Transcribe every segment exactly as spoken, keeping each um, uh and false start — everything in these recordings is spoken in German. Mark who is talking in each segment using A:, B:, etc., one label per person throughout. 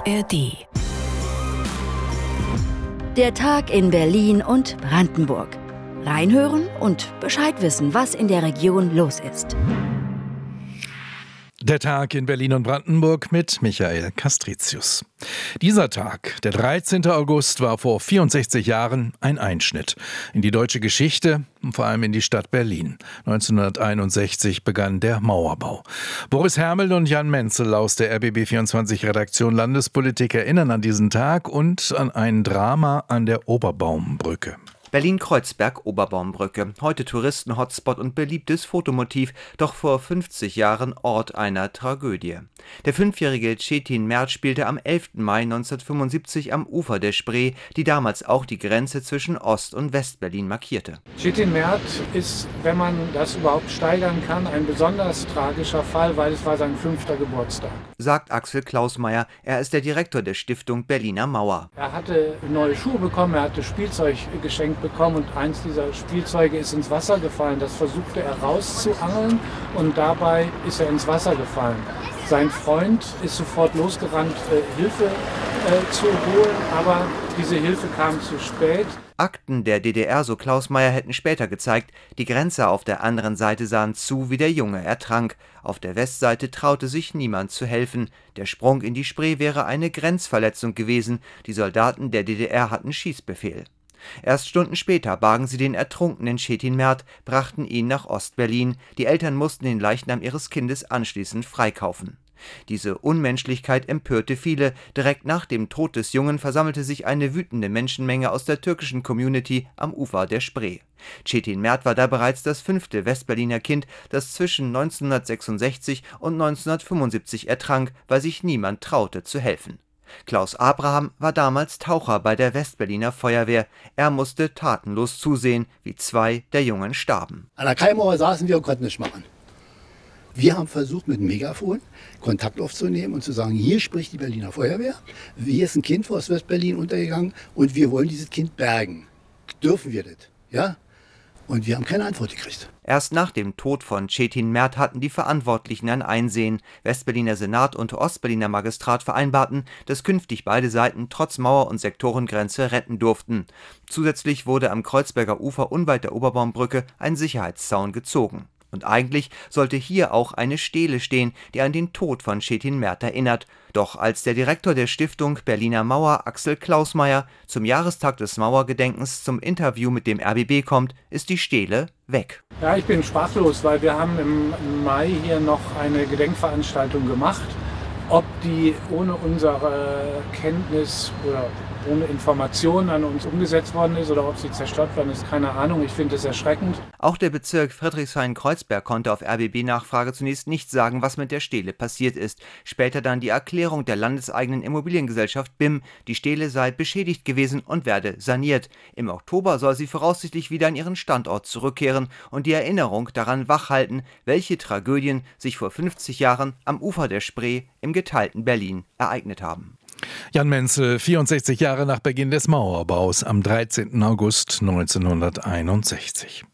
A: R D.
B: Der Tag in Berlin und Brandenburg. Reinhören und Bescheid wissen, was in der Region los ist.
C: Der Tag in Berlin und Brandenburg mit Michael Castricius. Dieser Tag, der dreizehnten August, war vor vierundsechzig Jahren ein Einschnitt in die deutsche Geschichte und vor allem in die Stadt Berlin. neunzehnhunderteinundsechzig begann der Mauerbau. Boris Hermel und Jan Menzel aus der R B B vierundzwanzig Redaktion Landespolitik erinnern an diesen Tag und an ein Drama an der Oberbaumbrücke.
D: Berlin-Kreuzberg-Oberbaumbrücke, heute Touristen-Hotspot und beliebtes Fotomotiv, doch vor fünfzig Jahren Ort einer Tragödie. Der fünfjährige Cetin Mert spielte am elften Mai neunzehnhundertfünfundsiebzig am Ufer der Spree, die damals auch die Grenze zwischen Ost- und West-Berlin markierte.
E: Cetin Mert ist, wenn man das überhaupt steigern kann, ein besonders tragischer Fall, weil es war sein fünfter Geburtstag.
D: Sagt Axel Klausmeier, er ist der Direktor der Stiftung Berliner Mauer.
E: Er hatte neue Schuhe bekommen, er hatte Spielzeug geschenkt bekommen und eins dieser Spielzeuge ist ins Wasser gefallen. Das versuchte er rauszuangeln und dabei ist er ins Wasser gefallen. Sein Freund ist sofort losgerannt, äh, Hilfe äh, zu holen, aber diese Hilfe kam zu spät.
D: Akten der D D R, so Klausmeier, hätten später gezeigt, die Grenzer auf der anderen Seite sahen zu, wie der Junge ertrank. Auf der Westseite traute sich niemand zu helfen. Der Sprung in die Spree wäre eine Grenzverletzung gewesen. Die Soldaten der D D R hatten Schießbefehl. Erst Stunden später bargen sie den ertrunkenen Cetin Mert, brachten ihn nach Ostberlin. Die Eltern mussten den Leichnam ihres Kindes anschließend freikaufen. Diese Unmenschlichkeit empörte viele. Direkt nach dem Tod des Jungen versammelte sich eine wütende Menschenmenge aus der türkischen Community am Ufer der Spree. Cetin Mert war da bereits das fünfte Westberliner Kind, das zwischen neunzehnhundertsechsundsechzig und neunzehnhundertfünfundsiebzig ertrank, weil sich niemand traute zu helfen. Klaus Abraham war damals Taucher bei der Westberliner Feuerwehr. Er musste tatenlos zusehen, wie zwei der Jungen starben.
F: An der Keimauer saßen wir und konnten nichts machen. Wir haben versucht, mit dem Megafon Kontakt aufzunehmen und zu sagen, hier spricht die Berliner Feuerwehr, hier ist ein Kind aus Westberlin untergegangen und wir wollen dieses Kind bergen. Dürfen wir das? Ja? Und wir haben keine Antwort gekriegt.
D: Erst nach dem Tod von Cetin Mert hatten die Verantwortlichen ein Einsehen. Westberliner Senat und Ostberliner Magistrat vereinbarten, dass künftig beide Seiten trotz Mauer- und Sektorengrenze retten durften. Zusätzlich wurde am Kreuzberger Ufer unweit der Oberbaumbrücke ein Sicherheitszaun gezogen. Und eigentlich sollte hier auch eine Stele stehen, die an den Tod von Cetin Mert erinnert. Doch als der Direktor der Stiftung Berliner Mauer, Axel Klausmeier, zum Jahrestag des Mauergedenkens zum Interview mit dem R B B kommt, ist die Stele weg.
E: Ja, ich bin sprachlos, weil wir haben im Mai hier noch eine Gedenkveranstaltung gemacht. Ob die ohne unsere Kenntnis oder ohne Informationen an uns umgesetzt worden ist oder ob sie zerstört worden ist, keine Ahnung. Ich finde es erschreckend.
D: Auch der Bezirk Friedrichshain-Kreuzberg konnte auf R B B-Nachfrage zunächst nicht sagen, was mit der Stele passiert ist. Später dann die Erklärung der landeseigenen Immobiliengesellschaft B I M, die Stele sei beschädigt gewesen und werde saniert. Im Oktober soll sie voraussichtlich wieder an ihren Standort zurückkehren und die Erinnerung daran wachhalten, welche Tragödien sich vor fünfzig Jahren am Ufer der Spree im geteilten Berlin ereignet haben.
C: Jan Menzel, vierundsechzig Jahre nach Beginn des Mauerbaus am dreizehnten August neunzehnhunderteinundsechzig.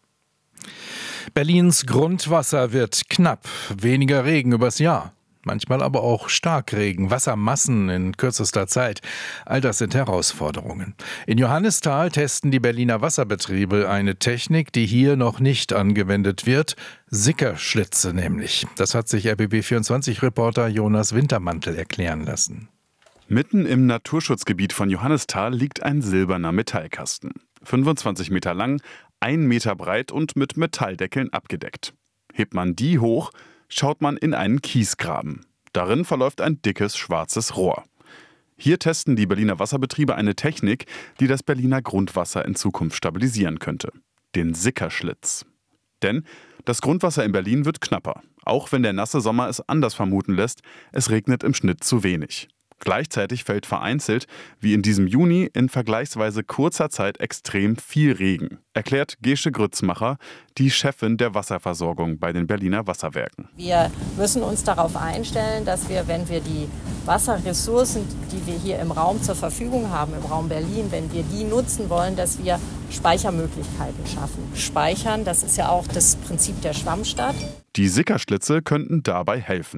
C: Berlins Grundwasser wird knapp, weniger Regen übers Jahr. Manchmal aber auch Starkregen, Wassermassen in kürzester Zeit. All das sind Herausforderungen. In Johannisthal testen die Berliner Wasserbetriebe eine Technik, die hier noch nicht angewendet wird. Sickerschlitze nämlich. Das hat sich R B B vierundzwanzig-Reporter Jonas Wintermantel erklären lassen.
G: Mitten im Naturschutzgebiet von Johannisthal liegt ein silberner Metallkasten. fünfundzwanzig Meter lang, ein Meter breit und mit Metalldeckeln abgedeckt. Hebt man die hoch, schaut man in einen Kiesgraben. Darin verläuft ein dickes schwarzes Rohr. Hier testen die Berliner Wasserbetriebe eine Technik, die das Berliner Grundwasser in Zukunft stabilisieren könnte. Den Sickerschlitz. Denn das Grundwasser in Berlin wird knapper. Auch wenn der nasse Sommer es anders vermuten lässt, es regnet im Schnitt zu wenig. Gleichzeitig fällt vereinzelt, wie in diesem Juni, in vergleichsweise kurzer Zeit extrem viel Regen, erklärt Gesche Grützmacher, die Chefin der Wasserversorgung bei den Berliner Wasserwerken.
H: Wir müssen uns darauf einstellen, dass wir, wenn wir die Wasserressourcen, die wir hier im Raum zur Verfügung haben, im Raum Berlin, wenn wir die nutzen wollen, dass wir Speichermöglichkeiten schaffen. Speichern, das ist ja auch das Prinzip der Schwammstadt.
G: Die Sickerschlitze könnten dabei helfen.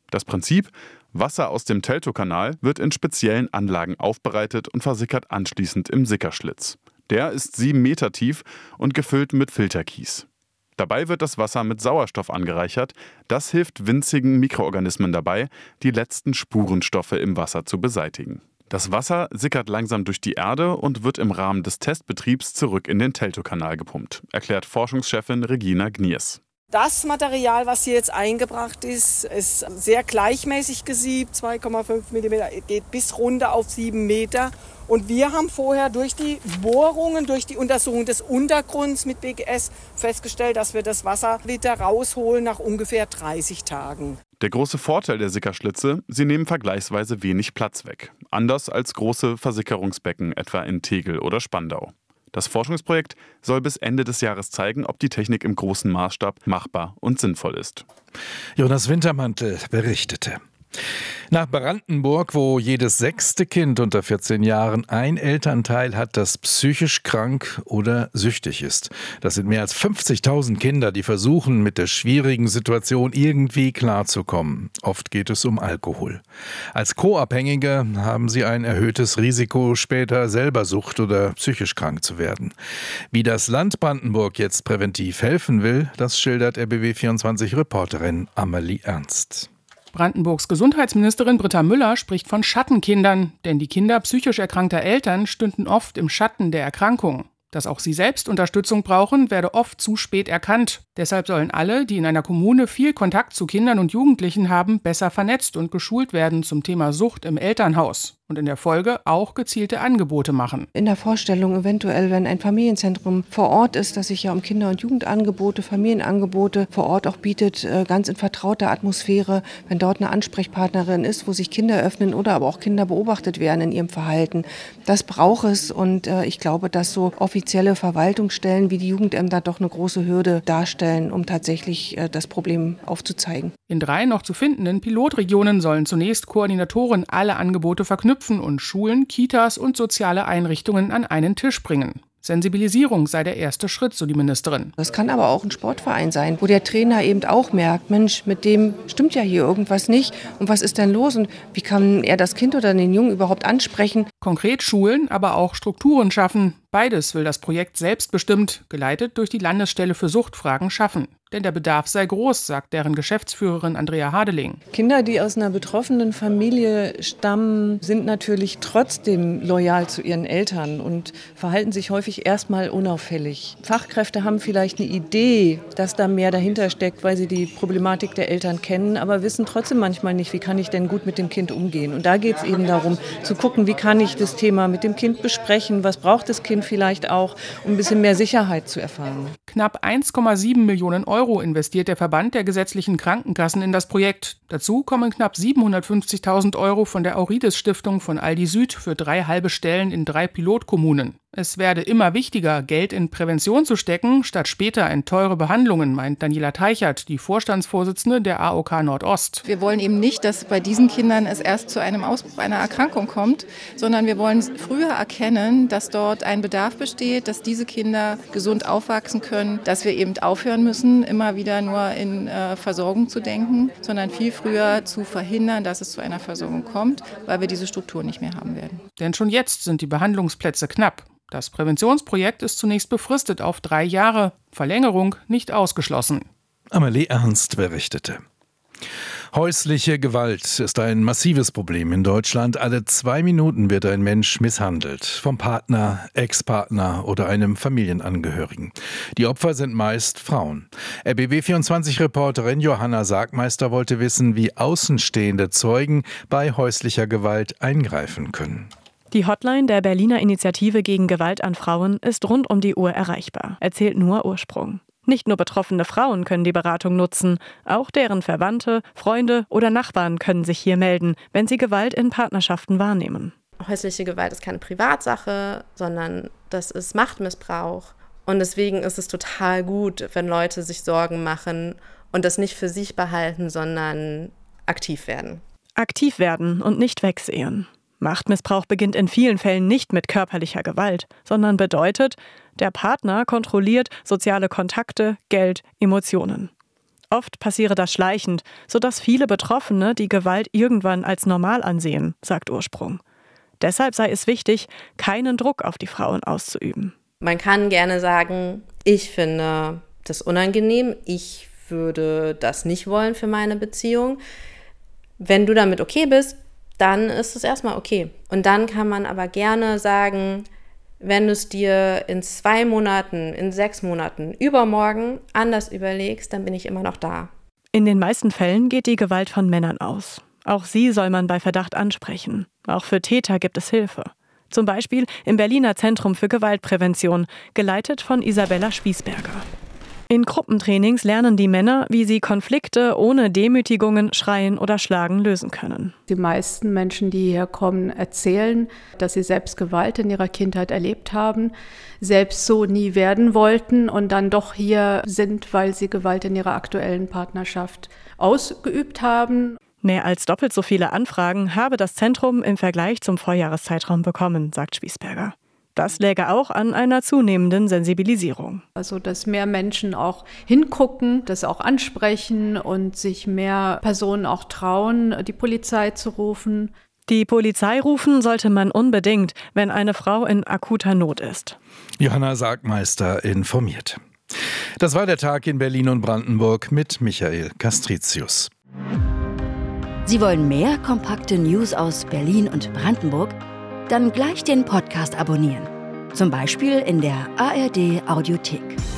G: Das Prinzip: Wasser aus dem Teltowkanal wird in speziellen Anlagen aufbereitet und versickert anschließend im Sickerschlitz. Der ist sieben Meter tief und gefüllt mit Filterkies. Dabei wird das Wasser mit Sauerstoff angereichert. Das hilft winzigen Mikroorganismen dabei, die letzten Spurenstoffe im Wasser zu beseitigen. Das Wasser sickert langsam durch die Erde und wird im Rahmen des Testbetriebs zurück in den Teltowkanal gepumpt, erklärt Forschungschefin Regina Gniers.
A: Das Material, was hier jetzt eingebracht ist, ist sehr gleichmäßig gesiebt, zwei Komma fünf Millimeter, geht bis runter auf sieben Meter. Und wir haben vorher durch die Bohrungen, durch die Untersuchung des Untergrunds mit B G S festgestellt, dass wir das Wasser wieder rausholen nach ungefähr dreißig Tagen.
G: Der große Vorteil der Sickerschlitze: Sie nehmen vergleichsweise wenig Platz weg. Anders als große Versickerungsbecken, etwa in Tegel oder Spandau. Das Forschungsprojekt soll bis Ende des Jahres zeigen, ob die Technik im großen Maßstab machbar und sinnvoll ist.
C: Jonas Wintermantel berichtete. Nach Brandenburg, wo jedes sechste Kind unter vierzehn Jahren ein Elternteil hat, das psychisch krank oder süchtig ist. Das sind mehr als fünfzigtausend Kinder, die versuchen, mit der schwierigen Situation irgendwie klarzukommen. Oft geht es um Alkohol. Als Co-Abhängige haben sie ein erhöhtes Risiko, später selber Sucht oder psychisch krank zu werden. Wie das Land Brandenburg jetzt präventiv helfen will, das schildert R B B vierundzwanzig-Reporterin Amelie Ernst.
I: Brandenburgs Gesundheitsministerin Britta Müller spricht von Schattenkindern, denn die Kinder psychisch erkrankter Eltern stünden oft im Schatten der Erkrankung. Dass auch sie selbst Unterstützung brauchen, werde oft zu spät erkannt. Deshalb sollen alle, die in einer Kommune viel Kontakt zu Kindern und Jugendlichen haben, besser vernetzt und geschult werden zum Thema Sucht im Elternhaus. Und in der Folge auch gezielte Angebote machen.
J: In der Vorstellung eventuell, wenn ein Familienzentrum vor Ort ist, das sich ja um Kinder- und Jugendangebote, Familienangebote vor Ort auch bietet, ganz in vertrauter Atmosphäre, wenn dort eine Ansprechpartnerin ist, wo sich Kinder öffnen oder aber auch Kinder beobachtet werden in ihrem Verhalten. Das braucht es und ich glaube, dass so offizielle Verwaltungsstellen wie die Jugendämter doch eine große Hürde darstellen, um tatsächlich das Problem aufzuzeigen.
I: In drei noch zu findenden Pilotregionen sollen zunächst Koordinatoren alle Angebote verknüpfen und Schulen, Kitas und soziale Einrichtungen an einen Tisch bringen. Sensibilisierung sei der erste Schritt, so die Ministerin.
J: Das kann aber auch ein Sportverein sein, wo der Trainer eben auch merkt, Mensch, mit dem stimmt ja hier irgendwas nicht. Und was ist denn los? Und wie kann er das Kind oder den Jungen überhaupt ansprechen?
I: Konkret Schulen, aber auch Strukturen schaffen. Beides will das Projekt selbstbestimmt, geleitet durch die Landesstelle für Suchtfragen, schaffen. Denn der Bedarf sei groß, sagt deren Geschäftsführerin Andrea Hadeling.
K: Kinder, die aus einer betroffenen Familie stammen, sind natürlich trotzdem loyal zu ihren Eltern und verhalten sich häufig erstmal unauffällig. Fachkräfte haben vielleicht eine Idee, dass da mehr dahinter steckt, weil sie die Problematik der Eltern kennen, aber wissen trotzdem manchmal nicht, wie kann ich denn gut mit dem Kind umgehen. Und da geht es eben darum, zu gucken, wie kann ich das Thema mit dem Kind besprechen, was braucht das Kind vielleicht auch, um ein bisschen mehr Sicherheit zu erfahren.
I: Knapp eins Komma sieben Millionen Euro investiert der Verband der gesetzlichen Krankenkassen in das Projekt. Dazu kommen knapp siebenhundertfünfzigtausend Euro von der Aurides-Stiftung von Aldi Süd für drei halbe Stellen in drei Pilotkommunen. Es werde immer wichtiger, Geld in Prävention zu stecken, statt später in teure Behandlungen, meint Daniela Teichert, die Vorstandsvorsitzende der A O K Nordost.
L: Wir wollen eben nicht, dass bei diesen Kindern es erst zu einem Ausbruch einer Erkrankung kommt, sondern wir wollen früher erkennen, dass dort ein Bedarf besteht, dass diese Kinder gesund aufwachsen können, dass wir eben aufhören müssen, immer wieder nur in äh, Versorgung zu denken, sondern viel früher zu verhindern, dass es zu einer Versorgung kommt, weil wir diese Struktur nicht mehr haben werden.
I: Denn schon jetzt sind die Behandlungsplätze knapp. Das Präventionsprojekt ist zunächst befristet auf drei Jahre. Verlängerung nicht ausgeschlossen.
C: Amelie Ernst berichtete. Häusliche Gewalt ist ein massives Problem in Deutschland. Alle zwei Minuten wird ein Mensch misshandelt. Vom Partner, Ex-Partner oder einem Familienangehörigen. Die Opfer sind meist Frauen. R B B vierundzwanzig-Reporterin Johanna Sargmeister wollte wissen, wie außenstehende Zeugen bei häuslicher Gewalt eingreifen können.
M: Die Hotline der Berliner Initiative gegen Gewalt an Frauen ist rund um die Uhr erreichbar, erzählt Nur Ursprung. Nicht nur betroffene Frauen können die Beratung nutzen, auch deren Verwandte, Freunde oder Nachbarn können sich hier melden, wenn sie Gewalt in Partnerschaften wahrnehmen.
N: Häusliche Gewalt ist keine Privatsache, sondern das ist Machtmissbrauch. Und deswegen ist es total gut, wenn Leute sich Sorgen machen und das nicht für sich behalten, sondern aktiv werden.
M: Aktiv werden und nicht wegsehen. Machtmissbrauch beginnt in vielen Fällen nicht mit körperlicher Gewalt, sondern bedeutet, der Partner kontrolliert soziale Kontakte, Geld, Emotionen. Oft passiere das schleichend, sodass viele Betroffene die Gewalt irgendwann als normal ansehen, sagt Ursprung. Deshalb sei es wichtig, keinen Druck auf die Frauen auszuüben.
N: Man kann gerne sagen, ich finde das unangenehm, ich würde das nicht wollen für meine Beziehung. Wenn du damit okay bist, dann ist es erstmal okay. Und dann kann man aber gerne sagen, wenn du es dir in zwei Monaten, in sechs Monaten, übermorgen anders überlegst, dann bin ich immer noch da.
M: In den meisten Fällen geht die Gewalt von Männern aus. Auch sie soll man bei Verdacht ansprechen. Auch für Täter gibt es Hilfe. Zum Beispiel im Berliner Zentrum für Gewaltprävention, geleitet von Isabella Spießberger. In Gruppentrainings lernen die Männer, wie sie Konflikte ohne Demütigungen, Schreien oder Schlagen lösen können.
O: Die meisten Menschen, die hierher kommen, erzählen, dass sie selbst Gewalt in ihrer Kindheit erlebt haben, selbst so nie werden wollten und dann doch hier sind, weil sie Gewalt in ihrer aktuellen Partnerschaft ausgeübt haben.
M: Mehr als doppelt so viele Anfragen habe das Zentrum im Vergleich zum Vorjahreszeitraum bekommen, sagt Spießberger. Das läge auch an einer zunehmenden Sensibilisierung.
O: Also, dass mehr Menschen auch hingucken, das auch ansprechen und sich mehr Personen auch trauen, die Polizei zu rufen.
M: Die Polizei rufen sollte man unbedingt, wenn eine Frau in akuter Not ist.
C: Johanna Sargmeister informiert. Das war der Tag in Berlin und Brandenburg mit Michael Castricius.
B: Sie wollen mehr kompakte News aus Berlin und Brandenburg? Dann gleich den Podcast abonnieren. Zum Beispiel in der A R D Audiothek.